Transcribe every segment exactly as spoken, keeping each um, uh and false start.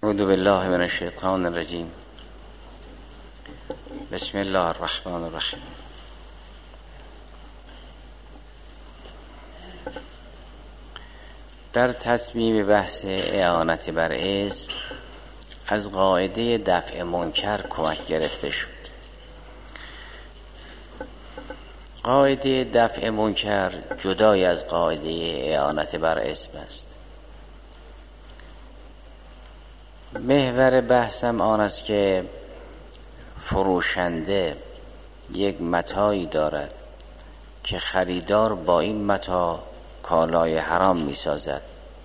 اعوذ بالله من الشیطان الرجیم. بسم الله الرحمن الرحیم. در تصمیم بحث اعانت بر اسم از قاعده دفع منکر کمک گرفته شد. قاعده دفع منکر جدای از قاعده اعانت بر اسم است. محور بحثم آن است که فروشنده یک متاعی دارد که خریدار با این متاع کالای حرام می سازد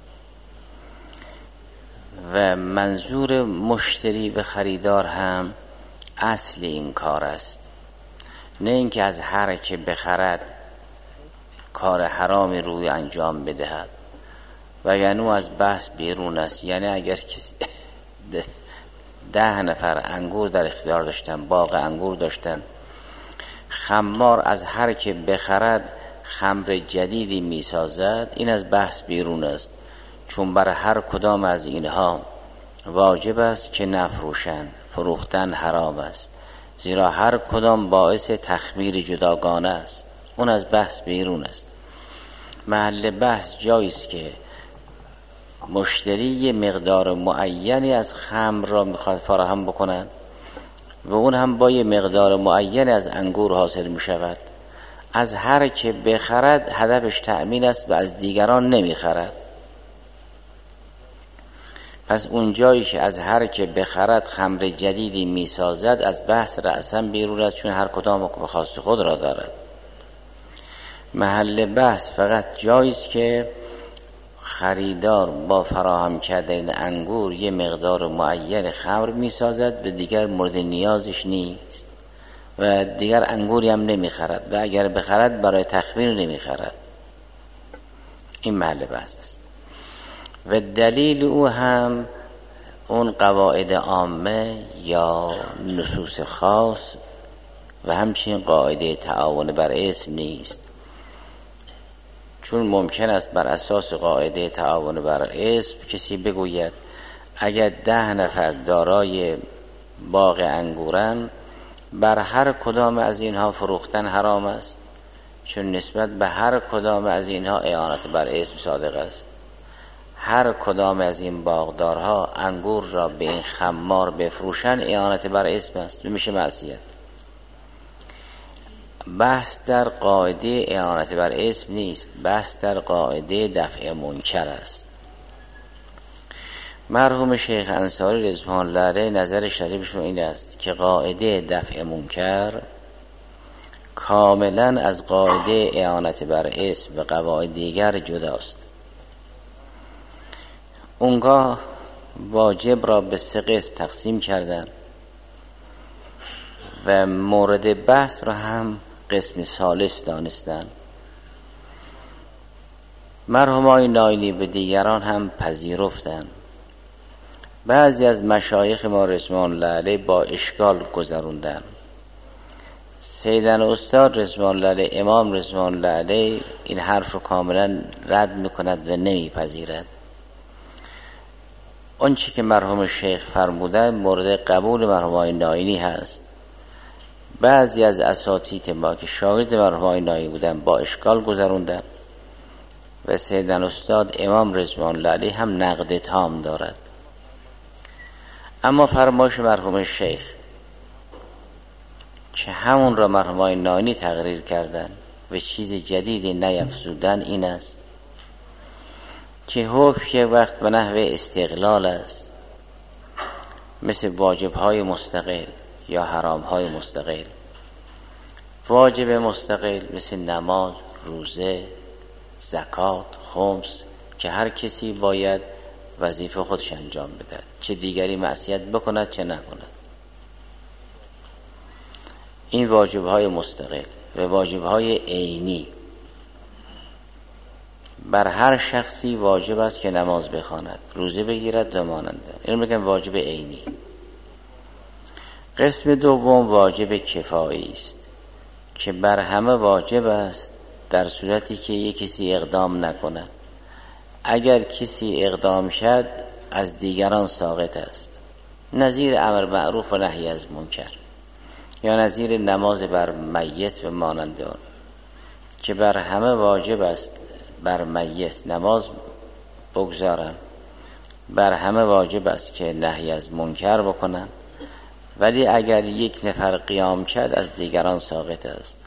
و منظور مشتری و خریدار هم اصل این کار است، نه اینکه از هر که بخرد کار حرامی روی انجام بدهد و یعنی از بحث بیرون است. یعنی اگر کسی ده, ده نفر انگور در اختیار داشتن، باغ انگور داشتن، خمار از هر که بخرد خمر جدیدی می سازد، این از بحث بیرون است، چون بر هر کدام از اینها واجب است که نفروشند، فروختن حرام است، زیرا هر کدام باعث تخمیر جداگانه است. اون از بحث بیرون است. محل بحث جایی است که مشتری یه مقدار معینی از خمر را میخواد فراهم بکنند و اون هم با یه مقدار معینی از انگور حاصل میشود. از هر که بخرد هدفش تأمین است و از دیگران نمیخرد. پس اون جایی که از هر که بخرد خمر جدیدی میسازد از بحث رأساً بیرون است، چون هر کدام خاص خود را دارد. محل بحث فقط جایی است که خریدار با فراهم کردن انگور یه مقدار معین خمر میسازد و دیگر مورد نیازش نیست و دیگر انگوری هم نمیخرد و اگر بخرد برای تخمیر نمیخرد. این محل بحث است و دلیل او هم اون قواعد عامه یا نصوص خاص و همچنین قاعده تعاون بر اسم نیست، چون ممکن است بر اساس قاعده تعاون بر اسم کسی بگوید اگر ده نفر دارای باغ انگورن، بر هر کدام از اینها فروختن حرام است، چون نسبت به هر کدام از اینها اعانت بر اسم صادق است. هر کدام از این باغدارها انگور را به این خمار بفروشن اعانت بر اسم است و میشه معصیت. بحث در قاعده اعانت بر اسم نیست، بحث در قاعده دفع منکر است. مرحوم شیخ انصاری رضوان الله علیه نظر شریفشون این است که قاعده دفع منکر کاملا از قاعده اعانت بر اسم و قواعد دیگر جداست. اونگاه واجب را به سه قسم تقسیم کردن و مورد بحث را هم قسم ثالث دانستن. مرحوم آقای ناینی به دیگران هم پذیرفتن. بعضی از مشایخ ما رضوان الله علیه با اشکال گذروندن. سیدن استاد رضوان الله علیه، امام رضوان الله علیه این حرف رو کاملا رد میکند و نمیپذیرد. اون چی که مرحوم شیخ فرمودن مورد قبول مرحوم آقای ناینی هست. بعضی از اساتید ما که شاگرد مرحوم آقای ناینی بودن با اشکال گذروندن و سیدن استاد امام رضوان الله علیه هم نقد تام دارد. اما فرمایش مرحوم شیخ که همون را مرحوم آقای ناینی تقریر کردن و چیز جدیدی نیفزودن این است که حکم که وقت به نحو استقلال است، مثل واجب‌های مستقل یا حرام‌های مستقل. واجب مستقل مثل نماز، روزه، زکات، خمس که هر کسی باید وظیفه خودش انجام بده، چه دیگری معصیت بکند چه نکند. این واجب‌های مستقل و واجب‌های عینی بر هر شخصی واجب است که نماز بخواند، روزه بگیرد و ماننده. اینو میگن واجب عینی. قسم دوم واجب کفایی است که بر همه واجب است در صورتی که یک کسی اقدام نکند. اگر کسی اقدام شد از دیگران ساقط است، نظیر امر معروف و نهی از منکر، یا نظیر نماز بر میت و مانند آن که بر همه واجب است بر میت نماز بگذارن، بر همه واجب است که نهی از منکر بکنن، ولی اگر یک نفر قیام کرد از دیگران ساقط است.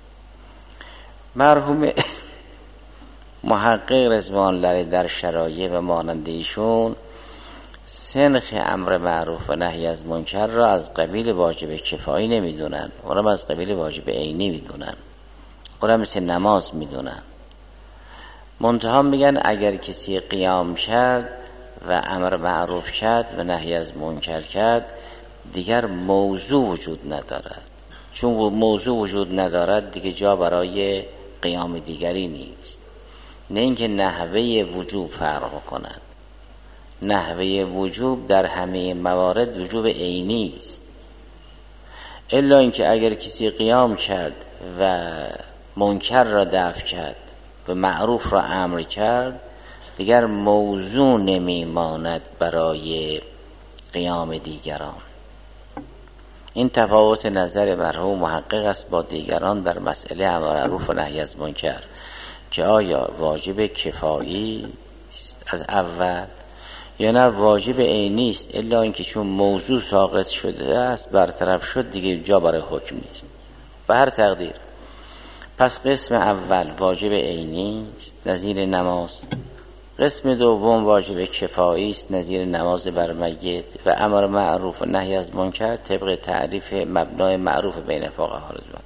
مرحوم محقق رضوان الله در شرایع و مانند ایشون سنخ امر معروف و نهی از منکر را از قبیل واجب کفایی نمیدونن، اونم از قبیل واجب عینی میدونن، اونم مثل نماز میدونن. منتها میگن اگر کسی قیام کرد و امر معروف کرد و نهی از منکر کرد دیگر موضوع وجود ندارد، چون موضوع وجود ندارد دیگه جا برای قیام دیگری نیست. نه اینکه نحوه وجوب فرق کند، نحوه وجوب در همه موارد وجوب عینی است، الا اینکه اگر کسی قیام کرد و منکر را دفع کرد و معروف را امر کرد دیگر موضوع نمیماند برای قیام دیگران. این تفاوت نظر مرحوم محقق است با دیگران در مسئله امر معروف و نهی از منکر که آیا واجب کفایی است از اول یا نه واجب عینی است، الا اینکه چون موضوع ساقط شده است برطرف شد دیگه جا برای حکم نیست به هر تقدیر. پس قسم اول واجب عینی است نظیر نماز، قسم دوم واجب کفایی است نظیر نماز بر میت و امر معروف و نهی از منکر طبق تعریف مبنای معروف بین فقها رضوان.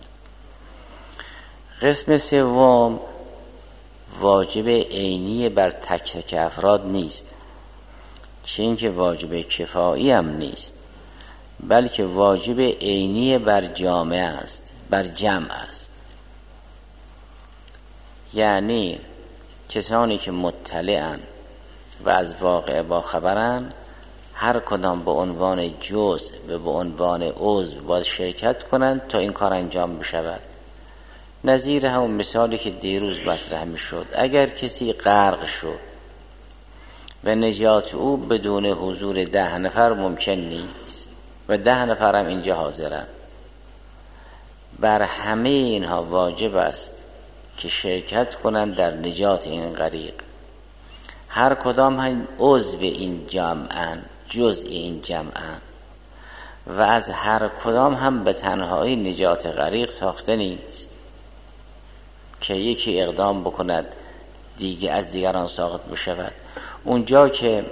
قسم سوم واجب عینی بر تک تک افراد نیست، چه اینکه واجب کفایی هم نیست، بلکه واجب عینی بر جامعه است، بر جمع است. یعنی کسانی که مطلعن و از واقع با خبرن هر کدام به عنوان جزء و به عنوان عضو باید شرکت کنند تا این کار انجام بشود. نظیر همون مثالی که دیروز مطرح می شد، اگر کسی غرق شد و نجات او بدون حضور ده نفر ممکن نیست و ده نفر هم اینجا حاضرن، بر همه اینها واجب است که شرکت کنند در نجات این غریق. هر کدام هم عضو این جمعن، جزء این جمعن و از هر کدام هم به تنهایی نجات غریق ساخته نیست که یکی اقدام بکند دیگه از دیگران ساقط بشود. اونجا که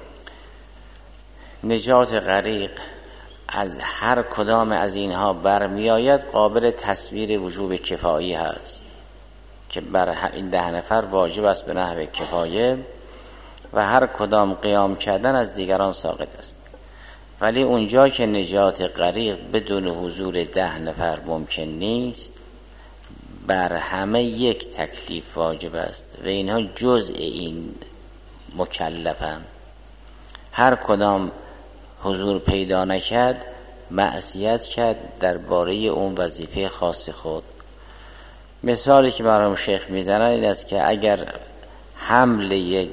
نجات غریق از هر کدام از اینها برمی آید قابل تصویر وجوب کفایی هست که بر این ده نفر واجب است به نحو کفایه و هر کدام قیام کردن از دیگران ساقط است. ولی اونجا که نجات غریق بدون حضور ده نفر ممکن نیست بر همه یک تکلیف واجب است و اینها جزء این مکلفن. هر کدام حضور پیدا نکرد معصیت کرد درباره اون وظیفه خاص خود. مثالی که مرحوم شیخ میزنن این است که اگر حمل یک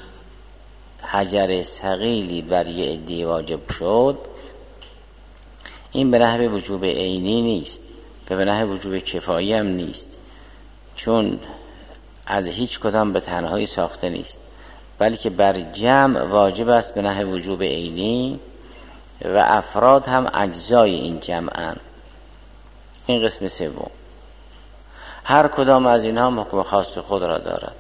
حجر ثقیلی بر یک عده واجب شد این به نحو وجوب عینی نیست و به نحو وجوب کفایی هم نیست، چون از هیچ کدام به تنهایی ساخته نیست، بلکه بر جمع واجب است به نحو وجوب عینی و افراد هم اجزای این جمعن. این قسم سوم. هر کدام از اینها حکم خاص خود را دارد.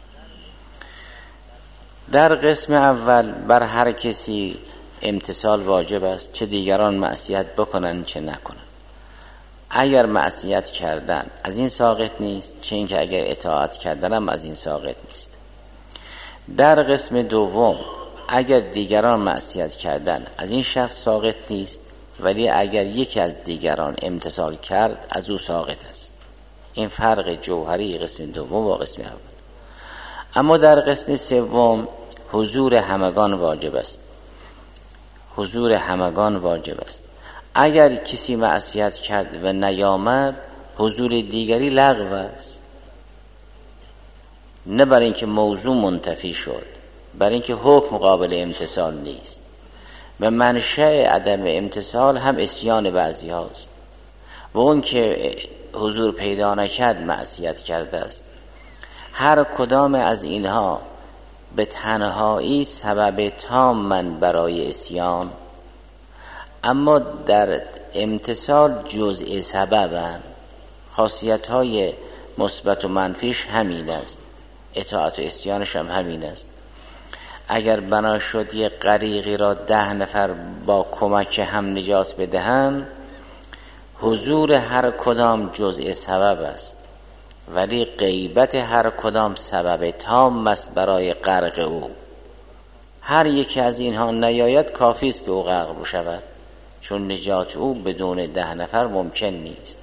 در قسم اول بر هر کسی امتثال واجب است، چه دیگران معصیت بکنن چه نکنن. اگر معصیت کردن از این ساقط نیست، چه اینکه اگر اطاعت کردن هم از این ساقط نیست. در قسم دوم اگر دیگران معصیت کردن از این شخص ساقط نیست، ولی اگر یکی از دیگران امتثال کرد از او ساقط است. این فرق جوهری قسم دوم با قسم اول. اما در قسم سوم حضور همگان واجب است. حضور همگان واجب است. اگر کسی معصیت کرد و نیامد حضور دیگری لغو است، نه برای اینکه موضوع منتفی شد برای اینکه حکم قابل امتثال نیست و منشأ عدم امتثال هم اسیان بعضی هاست و اون که حضور پیدا نکرد معصیت کرده است. هر کدام از اینها به تنهایی سبب تام من برای اسیان، اما در امتثال جزء سببن. خاصیت های مثبت و منفیش همین است، اطاعت و اسیانش هم همین است. اگر بنا شد یک غریقی را ده نفر با کمک هم نجات بدهند، حضور هر کدام جزء سبب است، ولی غیبت هر کدام سبب تام است برای غرق او. هر یکی از اینها نیاید کافی است که او غرق بشود، چون نجات او بدون ده نفر ممکن نیست.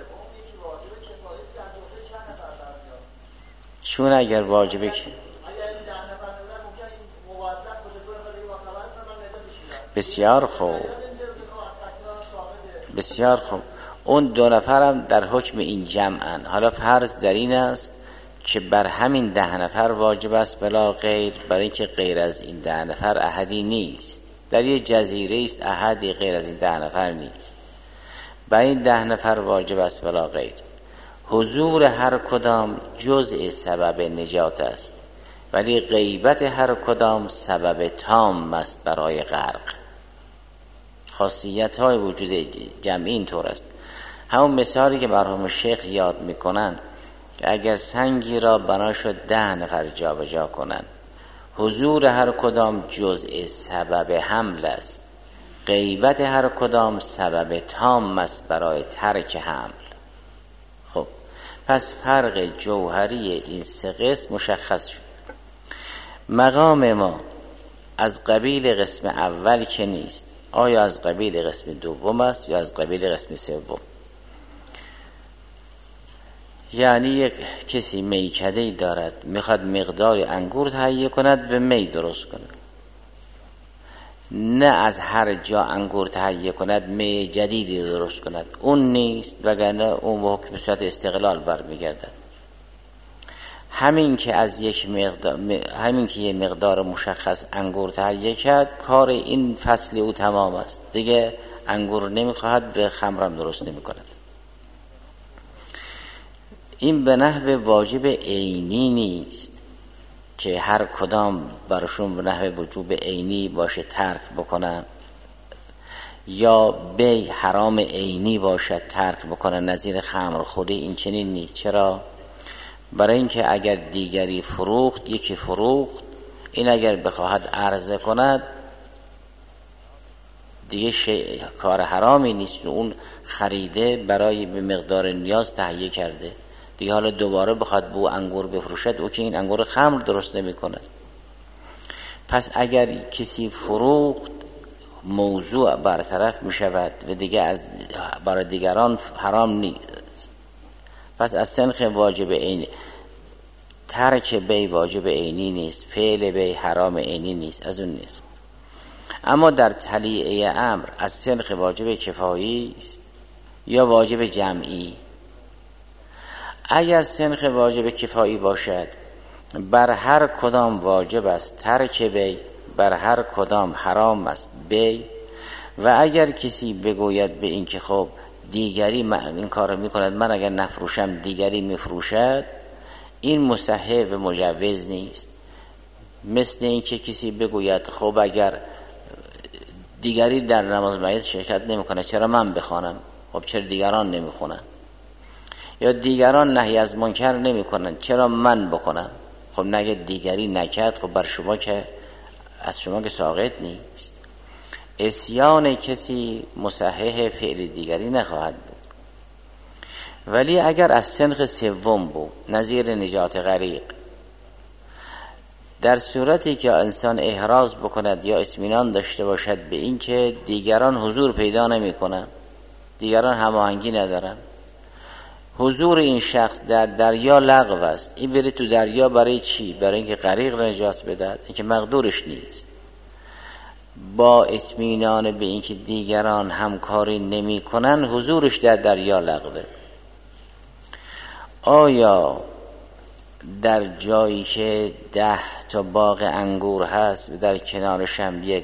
چون اگر واجبه که بسیار خوب بسیار خوب اون دو نفرم در حکم این جمعن. حالا فرض در این است که بر همین ده نفر واجب است بلا غیر، برای اینکه غیر از این ده نفر احدی نیست. در یه جزیره است احدی غیر از این ده نفر نیست، برای این ده نفر واجب است بلا غیر. حضور هر کدام جزء سبب نجات است، ولی غیبت هر کدام سبب تام است برای غرق. خاصیت های وجود جمعی این طور است. همون مثالی که مرحوم شیخ یاد میکنن که اگر سنگی را بنا شد ده نفر جا به جا کنن، حضور هر کدام جزء سبب حمل است، غیبت هر کدام سبب تام است برای ترک حمل. خب پس فرق جوهری این سه قسم مشخص شد. مقام ما از قبیل قسم اول که نیست، آیا از قبیل قسم دوم است یا از قبیل قسم سوم؟ یعنی یک کسی میکده‌ای دارد، میخواد مقداری انگور تهیه کند به می درست کند، نه از هر جا انگور تهیه کند می جدیدی درست کند، اون نیست، وگرنه اون به حکم صورت استقلال برمیگردد. همین که از یک مقدار همین که یک مقدار مشخص انگور تهیه کرد، کار این فصل او تمام است، دیگه انگور نمیخواهد، به خمرم درست نمیکند. این به نحو واجب عینی نیست که هر کدام برشون به نحو وجوب عینی باشه ترک بکنن، یا بی حرام عینی باشد ترک بکنن، نظیر خمر خوری. این چنین نیست. چرا؟ برای اینکه اگر دیگری فروخت، یکی فروخت، این اگر بخواهد عرضه کند دیگه شی... کار حرامی نیست، اون خریده برای به مقدار نیاز تهیه کرده، دیگه حالا دوباره بخواد بو انگور بفروشد، او که این انگور خمر درست نمی کند. پس اگر کسی فروخت، موضوع برطرف می شود و دیگه از برای دیگران حرام نیست. پس از سنخ واجب عینی، ترک بی واجب عینی نیست، فعل بی حرام عینی نیست، از اون نیست. اما در تلیعه امر از سنخ واجب کفایی است یا واجب جمعی. اگر سنخ واجب کفایی باشد، بر هر کدام واجب است ترک بی، بر هر کدام حرام است بی. و اگر کسی بگوید به این که خب دیگری این کار میکند، من اگر نفروشم دیگری میفروشد، این مصحح و مجوز نیست. مثل این که کسی بگوید خب اگر دیگری در نماز مید شرکت نمیکنه، چرا من بخوانم؟ خب چرا دیگران نمیخونن؟ یا دیگران نهی از منکر نمیکنن، چرا من بکنم؟ خب نگه دیگری نکرد، خب بر شما که از شما که ساقط نیست. اسیان کسی مصحح فعل دیگری نخواهد بود. ولی اگر از سنخ سوم بود، نظیر نجات غریق، در صورتی که انسان احراز بکند یا اطمینان داشته باشد به این که دیگران حضور پیدا نمی کنند، دیگران هماهنگی ندارن، حضور این شخص در دریا لغو است، این بره تو دریا برای چی؟ برای اینکه غریق نجات بدهد، اینکه مقدورش نیست. با اطمینان به اینکه دیگران همکاری نمی کنن، حضورش در دریا لغوه. آیا در جایی که ده تا باغ انگور هست و در کنارش هم یک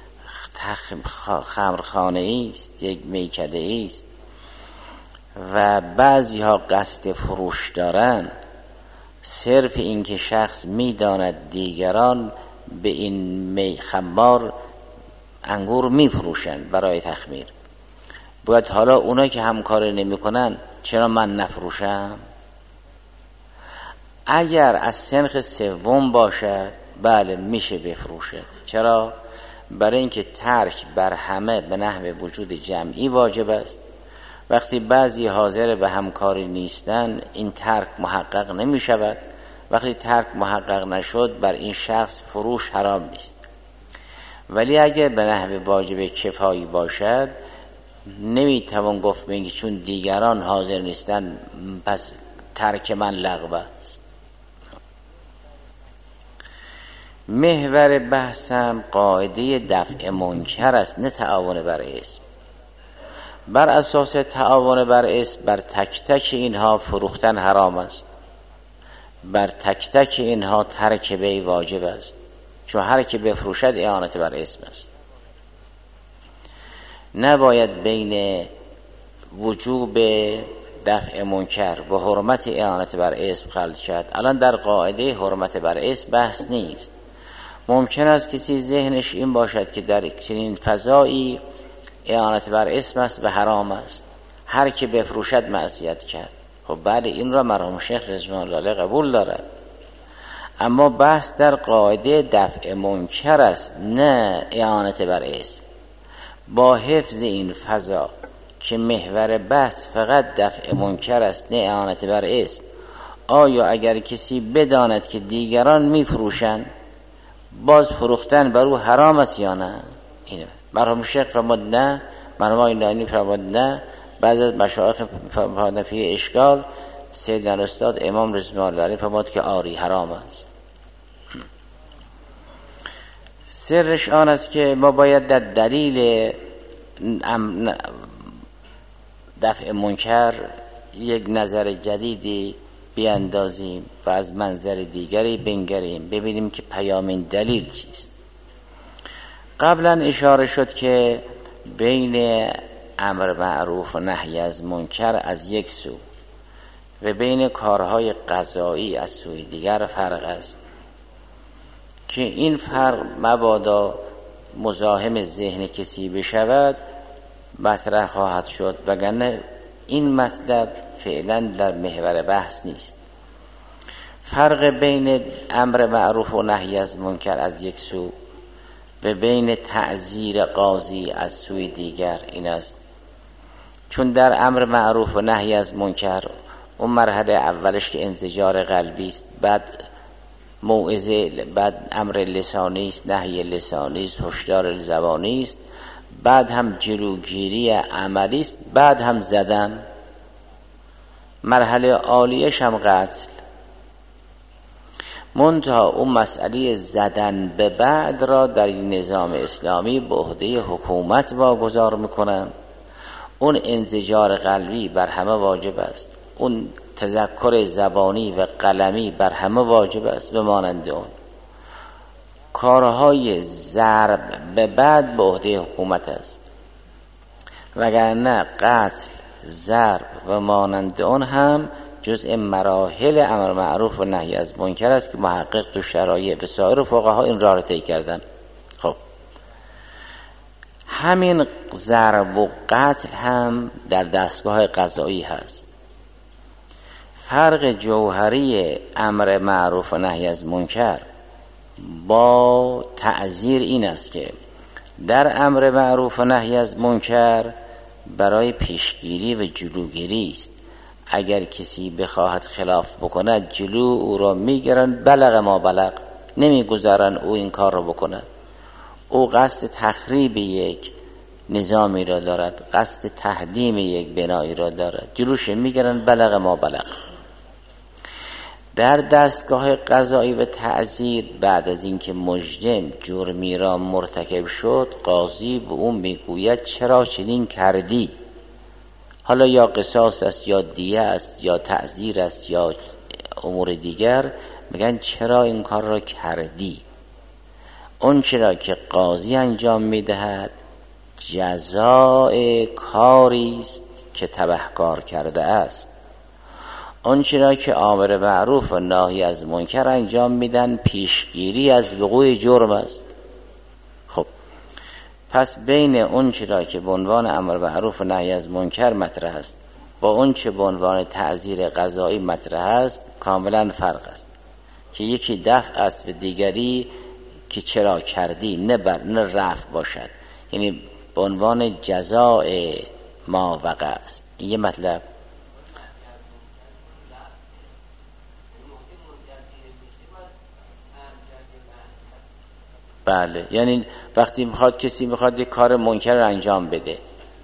خمرخانه است، یک میکده است و بعضی ها قصد فروش دارن، صرف این که شخص میداند دیگران به این می خمار انگور میفروشن برای تخمیر، باید حالا اونا که همکاری نمی کنن چرا من نفروشم؟ اگر از سنخ سوم باشد بله میشه بفروشه. چرا؟ برای اینکه ترک بر همه به نحو وجود جمعی واجب است. وقتی بعضی حاضر به همکاری نیستن این ترک محقق نمی شود. وقتی ترک محقق نشد بر این شخص فروش حرام نیست. ولی اگر به نحو واجب کفایی باشد نمیتوان گفت بگی چون دیگران حاضر نیستن پس ترک من لغو است. محور بحثم قاعده دفع منکر است، نه تعاون بر اسم. بر اساس تعاون بر اسم بر تک تک اینها فروختن حرام است، بر تک تک اینها ترک بیع واجب است، چون هر که بفروشد اعانت بر اسم است. نباید بین وجوب دفع منکر و حرمت اعانت بر اسم خلط کرد. الان در قاعده حرمت بر اسم بحث نیست. ممکن است کسی ذهنش این باشد که در چنین فضایی اعانت بر اسم است و حرام است، هر که بفروشد معصیت کرد. خب بله این را مرحوم شیخ رضوان الله قبول دارد، اما بحث در قاعده دفع منکر است نه اعانت بر اسم. با حفظ این فضا که محور بحث فقط دفع منکر است نه اعانت بر اسم، آیا اگر کسی بداند که دیگران میفروشند باز فروختن بر او حرام است یا نه؟ اینه مرحوم شیخ فرمود نه، مرحوم آقای نایینی فرمود نه، بعضی از مشایخ فرمودن فی اشکال، سید الاستاد امام رضوان الله علیه فرمود که آری حرام است. سرش آن است که ما باید در دلیل دفع منکر یک نظر جدیدی بیاندازیم و از منظر دیگری بنگریم، ببینیم که پیام این دلیل چیست. قبلا اشاره شد که بین امر معروف و نهی از منکر از یک سو و بین کارهای قضایی از سوی دیگر فرق است که این فرق مبادا مزاحم ذهن کسی بشود مطرح خواهد شد، وگرنه این مطلب فعلا در محور بحث نیست. فرق بین امر معروف و نهی از منکر از یک سو و بین تعزیر قاضی از سوی دیگر این است چون در امر معروف و نهی از منکر اون مرحله اولش که انزجار قلبی است، بعد موعظه، بعد امر لسانی است، نهی لسانی است، هشدار زبانی است، بعد هم جلوگیری عملی است، بعد هم زدن. مرحله عالیش هم قتل. منتها اون مسئله زدن به بعد را در این نظام اسلامی به عهده حکومت واگذار میکنن. اون انزجار قلبی بر همه واجب است، اون تذکر زبانی و قلمی بر همه واجب است. به مانند اون کارهای ضرب به بعد به عهده حکومت است، وگرنه قتل، ضرب و مانند اون هم جزء مراحل امر معروف و نهی از منکر است که محقق تو شرایع و سایر فقها این راه را طی کردن. خب همین ضرب و قتل هم در دستگاه قضایی هست. فرق جوهری امر معروف و نهی از منکر با تعزیر این است که در امر معروف و نهی از منکر برای پیشگیری و جلوگیری است. اگر کسی بخواهد خلاف بکند جلو او را میگیرن، بلغ ما بلغ، نمیگذارن او این کار را بکند. او قصد تخریب یک نظامی را دارد، قصد تهدیم یک بنایی را دارد، جلوش میگیرن، بلغ ما بلغ. در دستگاه قضایی و تعزیر بعد از اینکه مجرم جرمی را مرتکب شد، قاضی به اون میگوید چرا چنین کردی؟ حالا یا قصاص است یا دیه است یا تعزیر است یا امور دیگر میگن چرا این کار را کردی. اون چرا که قاضی انجام میدهد جزاء کاری است که تبهکار کرده است. اون چرا که امر معروف و ناهی از منکر انجام میدن پیشگیری از وقوع جرم است. خب پس بین اون چرا که به عنوان امر معروف و نهی از منکر مطرح است با اون چه به عنوان تعزیر قضایی مطرح است کاملا فرق است که یکی دفع است و دیگری که چرا کردی، نه بر نه رفع باشد، یعنی به عنوان جزاء ما وقع است. این یه مطلب. بله، یعنی وقتی میخواد کسی میخواد یک کار منکر رو انجام بده،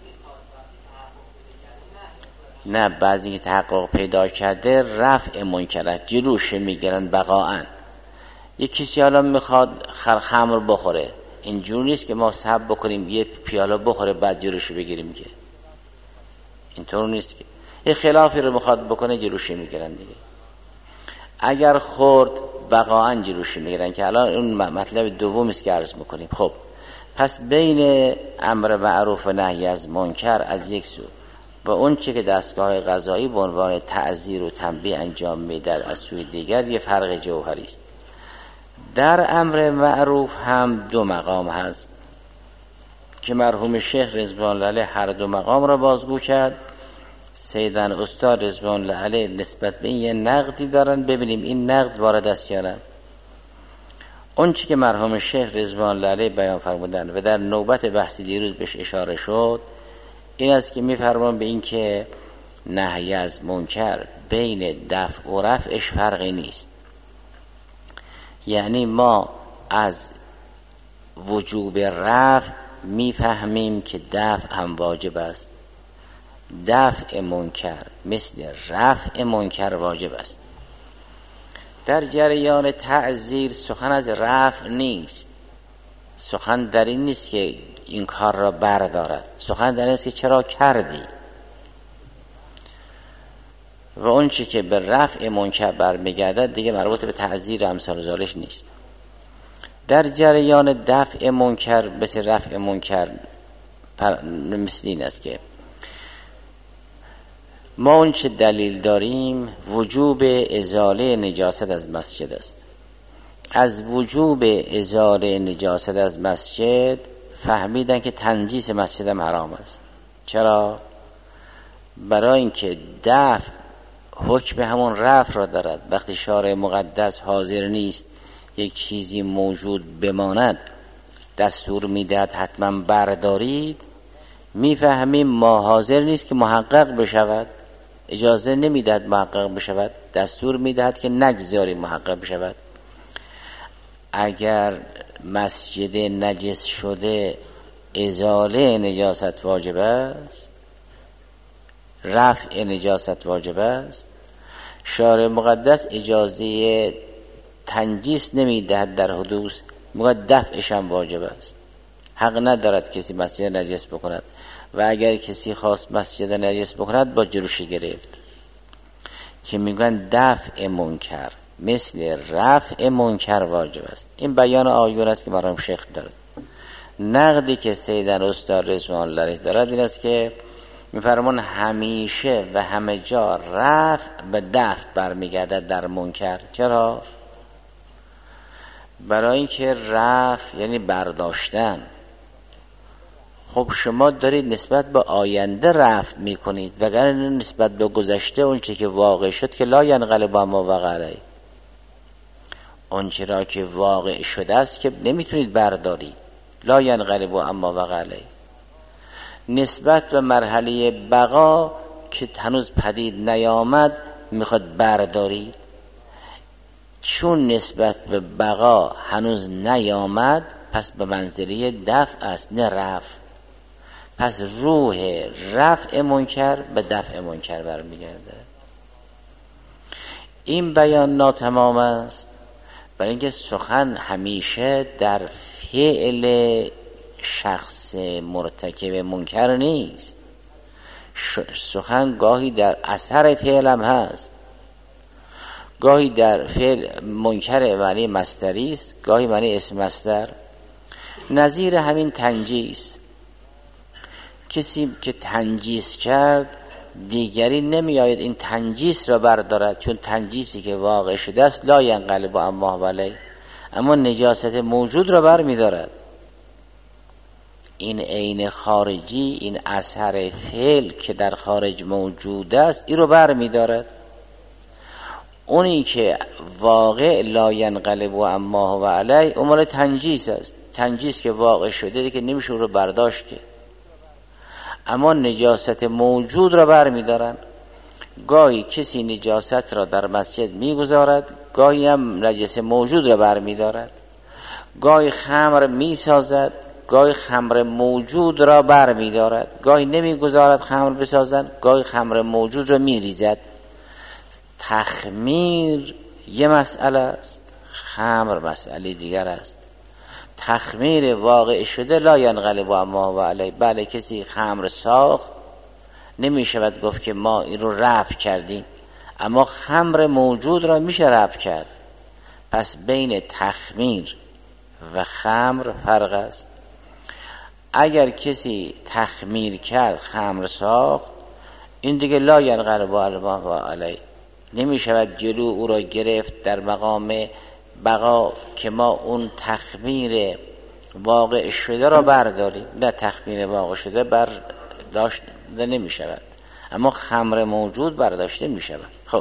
نه بعضی که تحقق پیدا کرده رفع منکر است، جلوش میگیرن بقاعا. یک کسی حالا میخواد خمر بخوره، اینجور نیست که ما صبر بکنیم یه پیاله بخوره بعد جلوش بگیریم، که اینطور نیست. که یه خلافی رو میخواد بکنه جلوش میگیرن دیگه. اگر خورد بقاعا جلوش میگیرن، که الان اون مطلب دومی است که عرض میکنیم. خب پس بین امر معروف و نهی از منکر از یک سو و اون چه که دستگاه قضایی به عنوان تعزیر و تنبیه انجام میدهد از سوی دیگر یه فرق جوهری است. در امر معروف هم دو مقام هست که مرحوم شیخ رضوان الله علیه هر دو مقام را بازگو کرد. سیدن استاد رضوان الله علیه نسبت به این یه نقدی دارن، ببینیم این نقد وارد است یا نه. اون چی که مرحوم شیخ رضوان الله علیه بیان فرمودن و در نوبت بحثی دیروز بهش اشاره شد این است که میفرمان به این که نهی از منکر بین دفع و رفعش فرقی نیست. یعنی ما از وجوب رفع میفهمیم که دفع هم واجب است، دفع منکر مثل رفع منکر واجب است. در جریان تعزیر سخن از رفع نیست، سخن در این نیست که این کار را بردارد، سخن در این است که چرا کردی. و اون چی که به رفع منکر برمیگردد دیگه مربوط به تعزیر امثال ذالک نیست. در جریان دفع منکر مثل رفع منکر مثل این است که ما اون چه دلیل داریم وجوب ازاله نجاست از مسجد است. از وجوب ازاله نجاست از مسجد فهمیدن که تنجیس مسجد هم حرام است. چرا؟ برای اینکه دفع حکم همون رفع را دارد. وقتی شارع مقدس حاضر نیست یک چیزی موجود بماند دستور میدهد حتما بردارید، میفهمیم ما حاضر نیست که محقق بشود، اجازه نمیدهد محقق بشود، دستور میدهد که نگذاری محقق بشود. اگر مسجد نجس شده ازاله نجاست واجب است، رفع نجاست واجب است، شارع مقدس اجازه تنجیس نمیدهد در حدوث، میگه دفعش هم واجب است. حق ندارد کسی مسجد نجس بکند و اگر کسی خواست مسجد نجس بکند با جلوشی گرفت، که میگن دفع منکر مثل رفع منکر واجب است. این بیان آیون است که مرحوم شیخ دارد. نقدی که سیدن استاد رضوان الله علیه دارد این است که میفرمان همیشه و همه جا رفع به دفع برمیگردد در منکر. چرا؟ برای اینکه رفع یعنی برداشتن. خب شما دارید نسبت به آینده رفع میکنید، وگرنه نسبت به گذشته اون چه که واقع شد که لا ینقلب ما وقع علیه، اون چه را که واقع شده است که نمیتونید بردارید. لا ینقلب اما وقع علیه. نسبت به مرحله بقا که هنوز پدید نیامد میخواد بردارید، چون نسبت به بقا هنوز نیامد پس به منزله دفع است نه رفع. پس روح رفع منکر به دفع منکر برمیگرده. این بیان ناتمام است برای اینکه سخن همیشه در فعل شخص مرتکب منکر نیست، سخن گاهی در اثر فعل هم هست. گاهی در فعل منکر معنی مصدری است، گاهی معنی اسم مصدر. نظیر همین تنجیس، کسی که تنجیس کرد دیگری نمیآید این تنجیس را بردارد، چون تنجیسی که واقع شده است لا ینقلب عما علیه، اما نجاست موجود را بر می‌دارد. این عین خارجی، این اثر فعل که در خارج موجود است، این رو بر می‌دارد. اونی که واقع لا ینقلب عما علیه اون مال تنجیس است، تنجیس که واقع شده دیگه نمیشه اون رو برداشت که، اما نجاست موجود را بر می‌دارن. گاهی کسی نجاست را در مسجد میگذارد، گاهی هم نجس موجود را بر می‌دارد. گاهی خمر میسازد، گاهی خمر موجود را بر می‌دارد. گاهی نمیگذارد خمر بسازند، گاهی خمر موجود را میریزد. تخمیر یه مسئله است، خمر مسئله دیگر است. تخمیر واقع شده لا ینقلب عما علیه. بله کسی خمر ساخت، نمی شود گفت که ما این رو رفع کردیم، اما خمر موجود را میشه رفع کرد. پس بین تخمیر و خمر فرق است. اگر کسی تخمیر کرد، خمر ساخت، این دیگه لا ینقلب عما علیه، نمی شود جلو او را گرفت در مقام بقا که ما اون تخمیر واقع شده را برداریم. نه، تخمیر واقع شده برداشت نمی شود، اما خمر موجود برداشته می شود. خب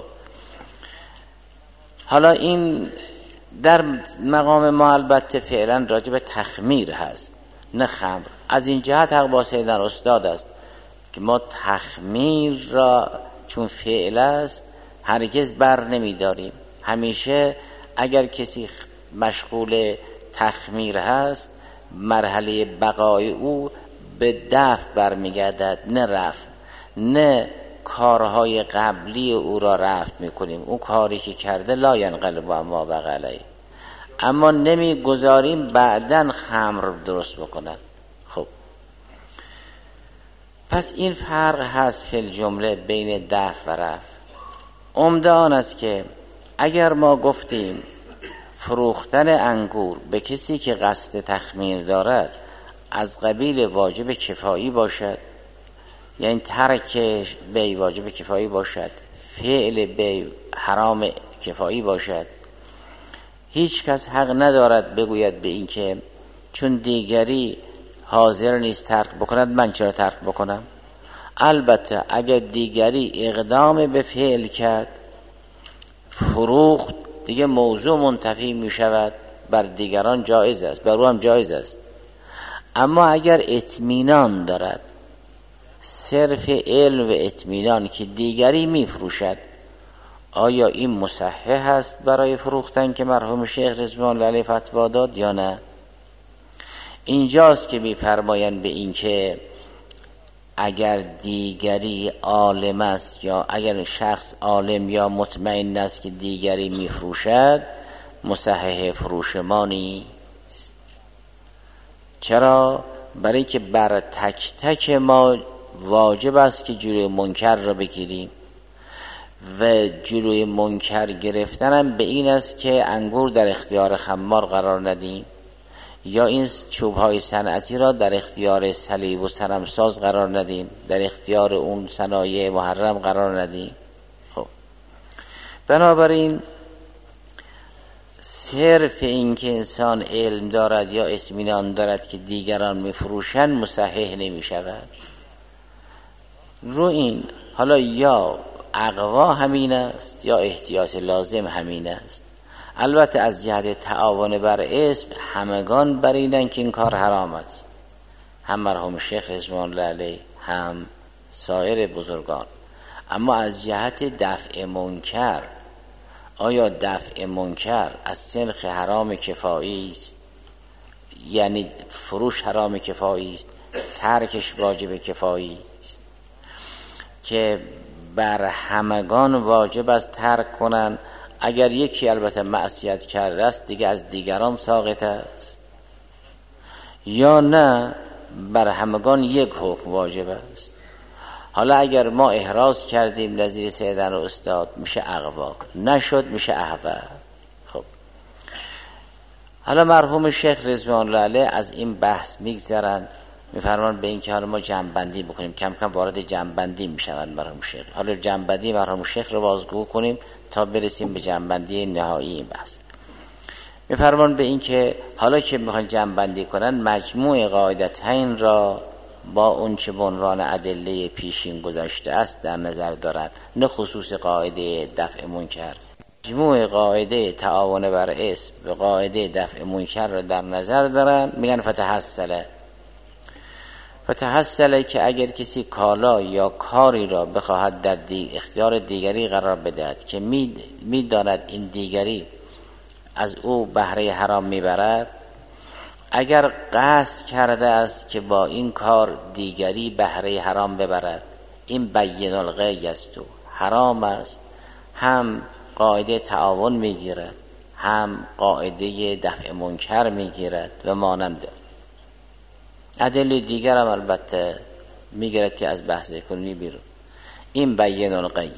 حالا این در مقام ما البته فعلا راجع به تخمیر هست نه خمر. از این جهت حق با سیدنا استاد است که ما تخمیر را چون فعل است هرگز بر نمی داریم. همیشه اگر کسی مشغول تخمیر هست، مرحله بقای او به دفع برمیگردد نه رفع. نه کارهای قبلی او را رفع میکنیم، اون کاری که کرده لا ینقلب عما بقی علیه، اما نمیگذاریم بعدن خمر درست بکنند. خب پس این فرق هست فی الجمله بین دفع و رفع. عمده آن است که اگر ما گفتیم فروختن انگور به کسی که قصد تخمیر دارد از قبیل واجب کفایی باشد، یعنی ترک بیع واجب کفایی باشد، فعل بیع حرام کفایی باشد، هیچ کس حق ندارد بگوید به این که چون دیگری حاضر نیست ترک بکند من چرا ترک بکنم. البته اگر دیگری اقدام به فعل کرد، فروخت، دیگه موضوع منتفی می شود، بر دیگران جایز است، بر او هم جایز است. اما اگر اطمینان دارد، صرف علم و اطمینان که دیگری می فروشد، آیا این مصحح است برای فروختن که مرحوم شیخ رضوان علیه فتوا داد یا نه؟ اینجاست که می فرمایند به این که اگر دیگری عالم است، یا اگر شخص عالم یا مطمئن است که دیگری می فروشد، مصحح فروش ما نیست. چرا؟ برای که بر تک تک ما واجب است که جلوی منکر را بگیریم، و جلوی منکر گرفتنم به این است که انگور در اختیار خمار قرار ندیم، یا این چوب‌های صنعتی را در اختیار صلیب و صنمساز قرار ندیم، در اختیار اون صنایع محرم قرار ندیم. خب بنابراین صرف این که انسان علم دارد یا اطمینان دارد که دیگران میفروشند مصحح نمی شود. رو این حالا یا اقوا همین است یا احتیاط لازم همین است. البته از جهت تعاون بر اسم همگان بر اینن که این کار حرام است، هم مرحوم شیخ رضوان الله علیه هم سایر بزرگان. اما از جهت دفع منکر، آیا دفع منکر از سنخ حرام کفایی است؟ یعنی فروش حرام کفایی است، ترکش واجب کفایی است که بر همگان واجب است ترک کنن. اگر یکی البته معصیت کرده است دیگه از دیگران ساقط است، یا نه بر همگان یک حکم واجب است. حالا اگر ما احراز کردیم نظیر سیدن و استاد میشه اغوا، نشد میشه احوا. خب حالا مرحوم شیخ رضوان الله علیه از این بحث میگذرن، میفرمان به این که حالا ما جمع‌بندی بکنیم، کم کم وارد جمع‌بندی میشوند مرحوم شیخ. حالا جمع‌بندی مرحوم شیخ رو بازگو کنیم تا برسیم به جمع‌بندی نهایی این بحث. میفرمان به این که حالا که میخوان جمع‌بندی کنن مجموع قاعدتین را با اون چه به عنوان ادله پیشین گذاشته است در نظر دارند، نه خصوص قاعده دفع منکر. مجموع قاعده تعاون بر اسم و قاعده دفع منکر را در نظر دارن، میگن فتحصله فتحصله که اگر کسی کالا یا کاری را بخواهد در دی اختیار دیگری قرار بدهد که میداند این دیگری از او بهره حرام میبرد، اگر قصد کرده است که با این کار دیگری بهره حرام ببرد، این بین الغی است و حرام است، هم قاعده تعاون میگیرد هم قاعده دفع منکر میگیرد و مانند ادله دیگر هم البته میگیرد که از بحث کنی بیرون. این بین الغی.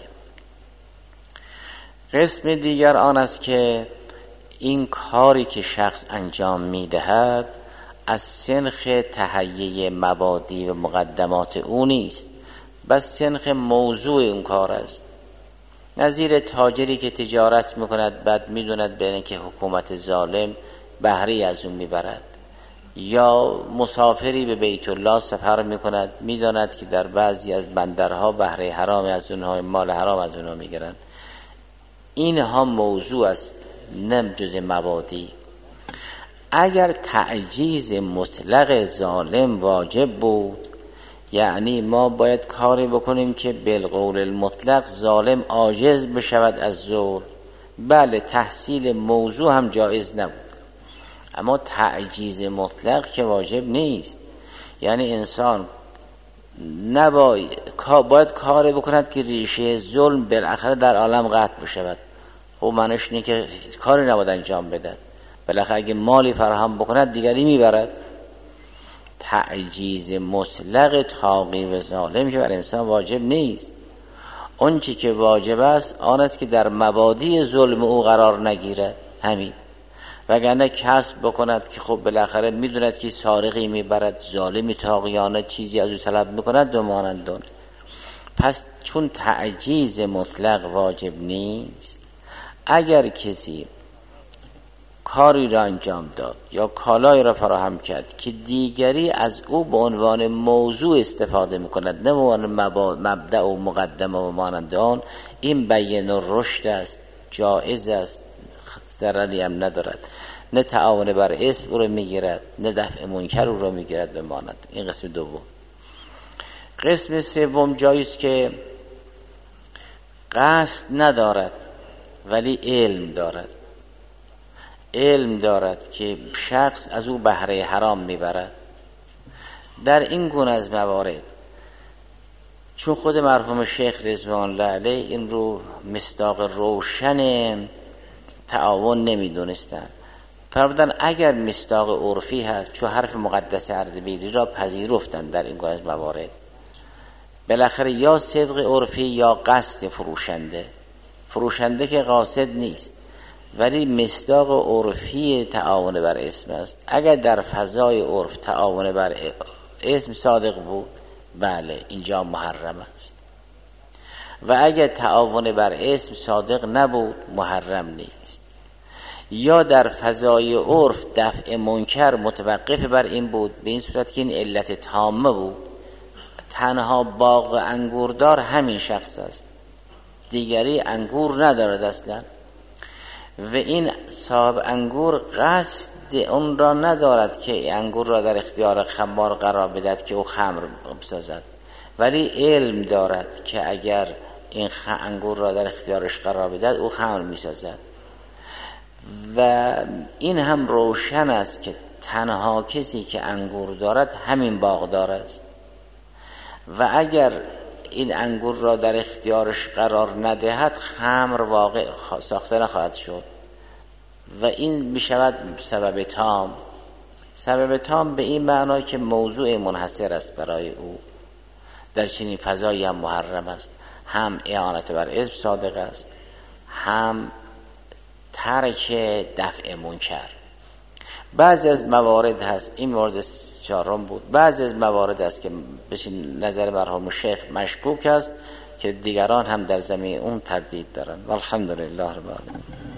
قسم دیگر آن است که این کاری که شخص انجام میدهد از سنخ تهیه مبادی و مقدمات او نیست، بس سنخ موضوع اون کار است. نظیر تاجری که تجارت میکند بعد میدوند بینه که حکومت ظالم بهره از اون میبرد، یا مسافری به بیت الله سفر میکند میداند که در بعضی از بندرها بهره حرام از اونها، مال حرام از اونها میگیرن. اینها موضوع است نه جز مبادی. اگر تعجیز مطلق ظالم واجب بود، یعنی ما باید کاری بکنیم که بالقول المطلق ظالم عاجز بشود از ظلم، بله تحصیل موضوع هم جایز نبود، اما تعجیز مطلق که واجب نیست. یعنی انسان نباید باید کاری بکند که ریشه ظلم بالاخره در عالم قطع بشود. خب معنیش اینه که کاری نباید انجام بده، بالاخره اگه مالی فراهم بکند دیگری میبرد. تعجیز مطلق تاقی و ظالم که بر انسان واجب نیست. اون چی که واجب است آن است که در مبادی ظلم او قرار نگیره، همین. وگرنه کسب بکند که خب بالاخره میدوند که سارقی میبرد، ظالمی تاقیانه چیزی از او طلب میکند و مانند اون. پس چون تعجیز مطلق واجب نیست، اگر کسی کاری را انجام داد یا کالایی را فراهم کرد که دیگری از او به عنوان موضوع استفاده میکند نه به عنوان مبدأ و مقدمه و مانند آن، این بین الرشد است، جایز است، ضرری هم ندارد، نه تعاون بر اسم او را میگیرد نه دفع منکر او را میگیرد و مانند. این قسم دوم. قسم سوم جاییست که قصد ندارد ولی علم دارد. علم دارد که شخص از او بهره حرام میبرد. در این گونه از موارد چون خود مرحوم شیخ رضوان الله علیه این رو مصداق روشن تعاون نمیدونستن، فرمودن اگر مصداق عرفی هست، چون حرف مقدس اردبیلی را پذیرفتن در این گونه از موارد، بالاخره یا صدق عرفی یا قصد فروشنده. فروشنده که قاصد نیست ولی مصداق عرفی تعاون بر اسم است. اگر در فضای عرف تعاون بر اسم صادق بود، بله اینجا محرم است، و اگر تعاون بر اسم صادق نبود محرم نیست. یا در فضای عرف دفع منکر متوقف بر این بود، به این صورت که این علت تامه بود، تنها باغ انگوردار همین شخص است، دیگری انگور ندارد اصلا، و این صاحب انگور قصد اون را ندارد که انگور را در اختیار خمار قرار بدهد که او خمر بسازد، ولی علم دارد که اگر این انگور را در اختیارش قرار بدهد او خمر میسازد. و این هم روشن است که تنها کسی که انگور دارد همین باغدار است، و اگر این انگور را در اختیارش قرار ندهد خمر واقع ساخته نخواهد شد، و این میشود سبب تام. سبب تام به این معنی که موضوع منحصر است برای او، در چنین فضایی هم محرم است. هم اعانت بر حزب صادق است، هم ترک دفع منکر. بعضی از موارد هست، این مورد چهارم بود، بعضی از موارد هست که به نظر مرحوم شیخ مشکوک است که دیگران هم در زمین اون تردید دارن. والحمدلله رب العالمین.